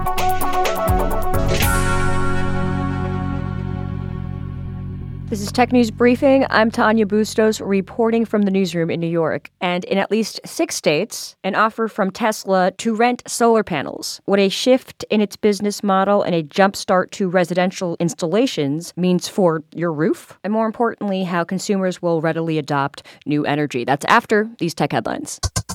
This is Tech News Briefing. I'm Tanya Bustos, reporting from the newsroom in New York. And in at least 6 states, an offer from Tesla to rent solar panels. What a shift in its business model and a jumpstart to residential installations means for your roof, and more importantly, how consumers will readily adopt new energy. That's after these tech headlines.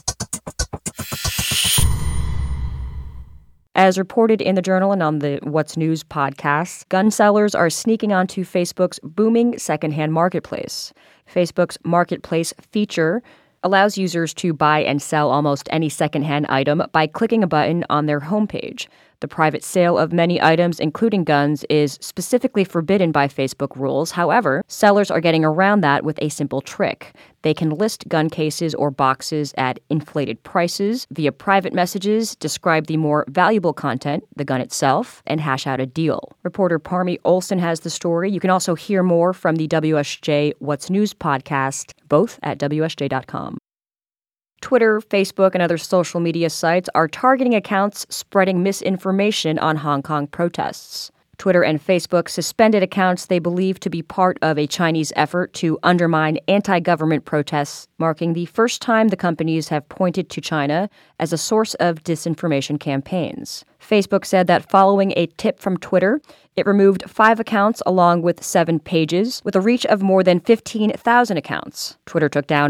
As reported in the Journal and on the What's News podcast, gun sellers are sneaking onto Facebook's booming secondhand marketplace. Facebook's marketplace feature allows users to buy and sell almost any secondhand item by clicking a button on their homepage. The private sale of many items, including guns, is specifically forbidden by Facebook rules. However, sellers are getting around that with a simple trick. They can list gun cases or boxes at inflated prices via private messages, describe the more valuable content, the gun itself, and hash out a deal. Reporter Parmi Olson has the story. You can also hear more from the WSJ What's News podcast, both at WSJ.com. Twitter, Facebook, and other social media sites are targeting accounts spreading misinformation on Hong Kong protests. Twitter and Facebook suspended accounts they believe to be part of a Chinese effort to undermine anti-government protests, marking the first time the companies have pointed to China as a source of disinformation campaigns. Facebook said that following a tip from Twitter, it removed 5 accounts along with 7 pages, with a reach of more than 15,000 accounts. Twitter took down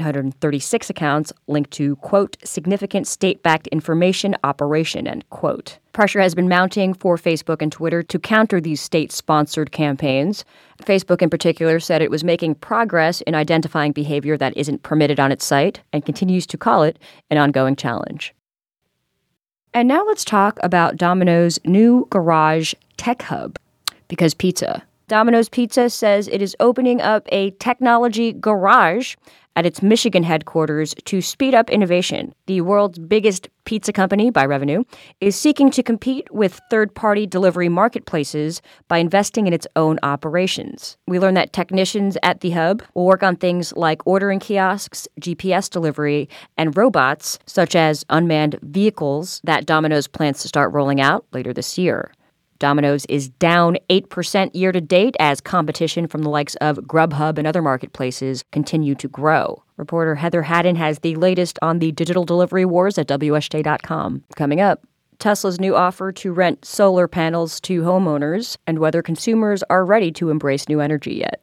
936 accounts linked to, quote, significant state-backed information operation, end quote. Pressure has been mounting for Facebook and Twitter to counter these state-sponsored campaigns. Facebook in particular said it was making progress in identifying behavior that isn't permitted on its site and continues to call it an ongoing challenge. And now let's talk about Domino's new garage tech hub, because pizza. Domino's Pizza says it is opening up a technology garage at its Michigan headquarters to speed up innovation. The world's biggest pizza company by revenue is seeking to compete with third-party delivery marketplaces by investing in its own operations. We learned that technicians at the hub will work on things like ordering kiosks, GPS delivery, and robots, such as unmanned vehicles that Domino's plans to start rolling out later this year. Domino's is down 8% year-to-date as competition from the likes of Grubhub and other marketplaces continue to grow. Reporter Heather Haddon has the latest on the digital delivery wars at WSJ.com. Coming up, Tesla's new offer to rent solar panels to homeowners and whether consumers are ready to embrace new energy yet.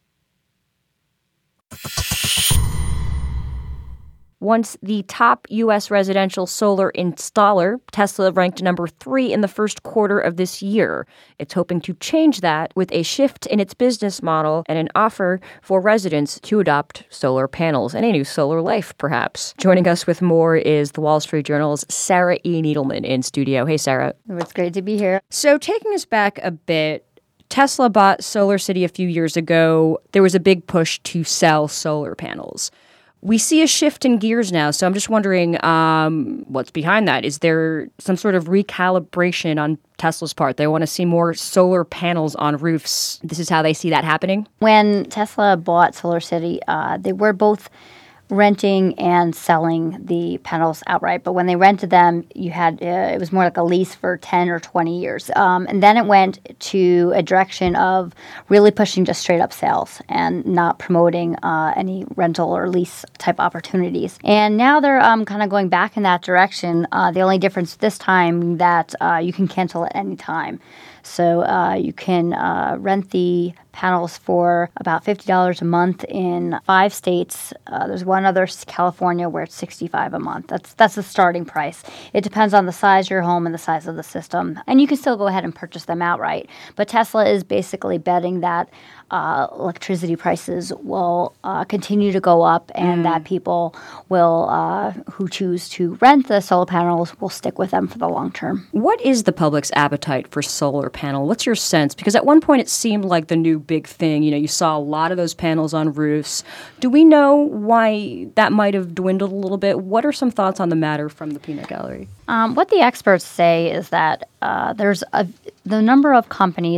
Once the top U.S. residential solar installer, Tesla ranked number 3 in the first quarter of this year. It's hoping to change that with a shift in its business model and an offer for residents to adopt solar panels and a new solar life, perhaps. Joining us with more is the Wall Street Journal's Sarah E. Needleman in studio. Hey, Sarah. It's great to be here. So taking us back a bit, Tesla bought SolarCity a few years ago. There was a big push to sell solar panels. We see a shift in gears now, so I'm just wondering what's behind that. Is there some sort of recalibration on Tesla's part? They want to see more solar panels on roofs. This is how they see that happening? When Tesla bought SolarCity, they were both renting and selling the panels outright. But when they rented them, you had it was more like a lease for 10 or 20 years. And then it went to a direction of really pushing just straight up sales and not promoting any rental or lease type opportunities. And now they're kind of going back in that direction. The only difference this time that you can cancel at any time. So you can rent the panels for about $50 a month in 5 states. There's one other, California, where it's $65 a month. That's the starting price. It depends on the size of your home and the size of the system. And you can still go ahead and purchase them outright. But Tesla is basically betting that electricity prices will continue to go up and that people will, who choose to rent the solar panels, will stick with them for the long term. What is the public's appetite for solar panel? What's your sense? Because at one point it seemed like the new big thing. You know, you saw a lot of those panels on roofs. Do we know why that might have dwindled a little bit? What are some thoughts on the matter from the peanut gallery? What the experts say is that there's the number of companies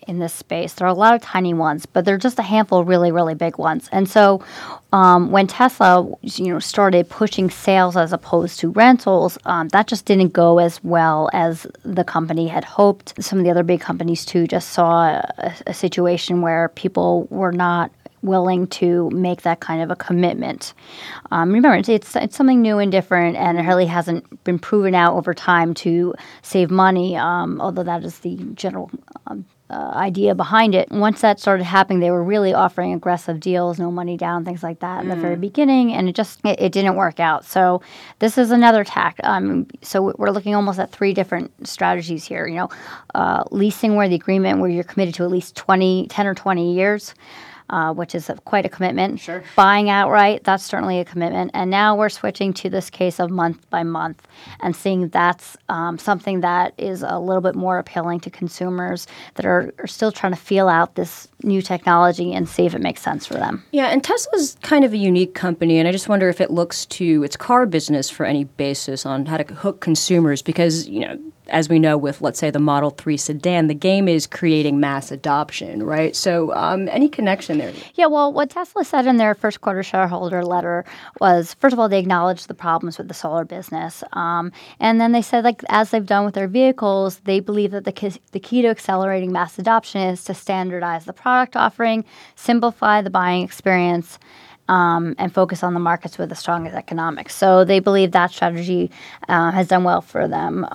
in this space. There are a lot of tiny ones, but there are just a handful of really, really big ones. And so when Tesla, started pushing sales as opposed to rentals, that just didn't go as well as the company had hoped. Some of the other big companies, too, just saw a situation where people were not willing to make that kind of a commitment. Remember, it's something new and different, and it really hasn't been proven out over time to save money, although that is the general idea behind it. Once that started happening, they were really offering aggressive deals, no money down, things like that in the very beginning, and it didn't work out. So this is another tack. So we're looking almost at three different strategies here. Leasing where you're committed to at least 10 or 20 years. Which is quite a commitment. Sure. Buying outright, that's certainly a commitment. And now we're switching to this case of month by month and seeing that's something that is a little bit more appealing to consumers that are still trying to feel out this new technology and see if it makes sense for them. Yeah, and Tesla's kind of a unique company, and I just wonder if it looks to its car business for any basis on how to hook consumers because, as we know with, let's say, the Model 3 sedan, the game is creating mass adoption, right? So any connection there? Yeah, well, what Tesla said in their first quarter shareholder letter was, first of all, they acknowledged the problems with the solar business. And then they said, as they've done with their vehicles, they believe that the key to accelerating mass adoption is to standardize the product offering, simplify the buying experience, and focus on the markets with the strongest economics. So they believe that strategy has done well for them,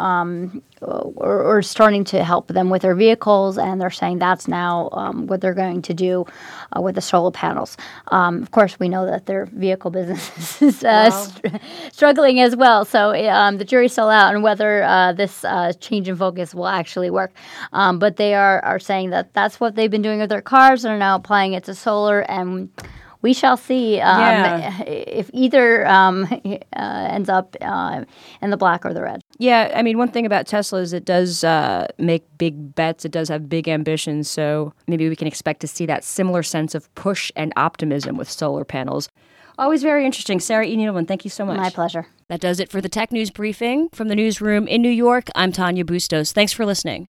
or starting to help them with their vehicles, and they're saying that's now what they're going to do with the solar panels. Of course, we know that their vehicle business is struggling as well. So the jury's still out on whether this change in focus will actually work. But they are saying that that's what they've been doing with their cars and are now applying it to solar, and we shall see if either ends up in the black or the red. Yeah, I mean, one thing about Tesla is it does make big bets. It does have big ambitions, so maybe we can expect to see that similar sense of push and optimism with solar panels. Always very interesting. Sarah E. Needleman, thank you so much. My pleasure. That does it for the Tech News Briefing. From the newsroom in New York, I'm Tanya Bustos. Thanks for listening.